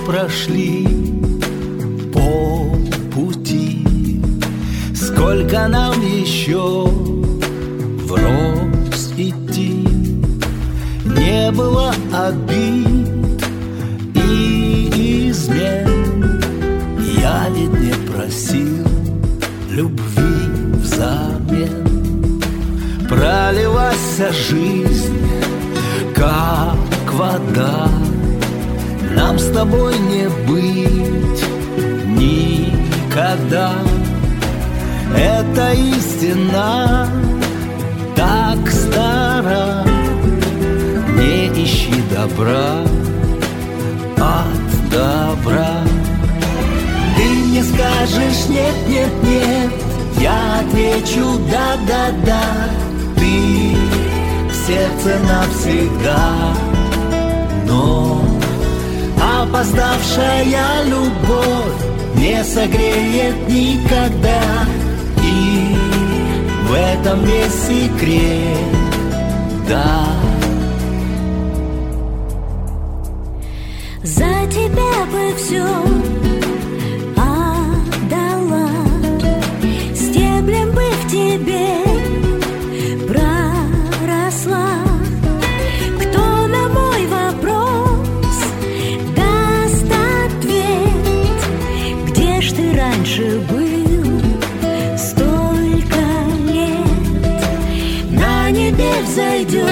прошли полпути, сколько нам еще врозь идти. Не было обид и измен, я ведь не просил любви взамен. Пролилась жизнь, как вода, нам с тобой не быть никогда. Это истина так стара, не ищи добра от добра. Ты мне скажешь нет, нет, нет, я отвечу да, да, да. Ты в сердце навсегда, но опоздавшая любовь не согреет никогда. И в этом весь секрет, да. За тебя бы все отдала, стеблем бы в тебе проросла. Кто на мой вопрос даст ответ? Где ж ты раньше был столько лет? На небе взойдет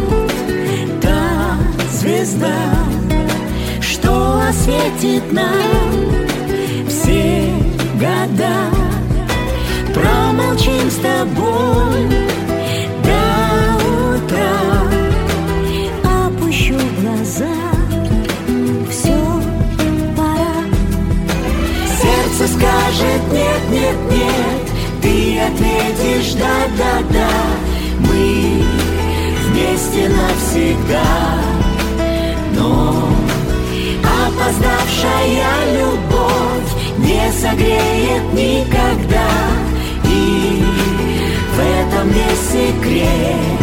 та звезда, что осветит нам все года. Промолчим с тобой до утра, опущу глаза, все, пора. Сердце скажет нет, нет, нет, ты ответишь да, да, да. Мы вместе навсегда, но опоздавшая любовь не согреет никогда. И в этом весь секрет,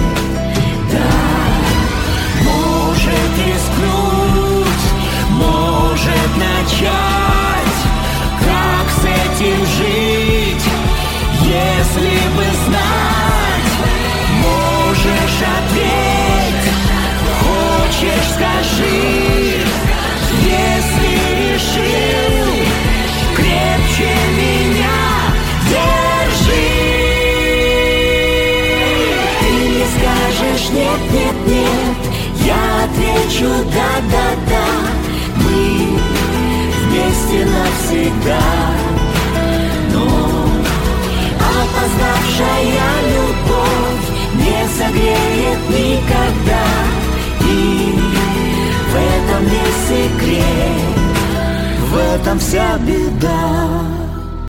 да. Может рискнуть, может начать, как с этим жить, если бы знать. Можешь ответь, хочешь скажи, если решил, крепче меня держи. Ты не скажешь нет, нет, нет, я отвечу да, да, да. Мы вместе навсегда, но опоздавшая любовь не согреет никогда. И в этом весь секрет, в этом вся беда.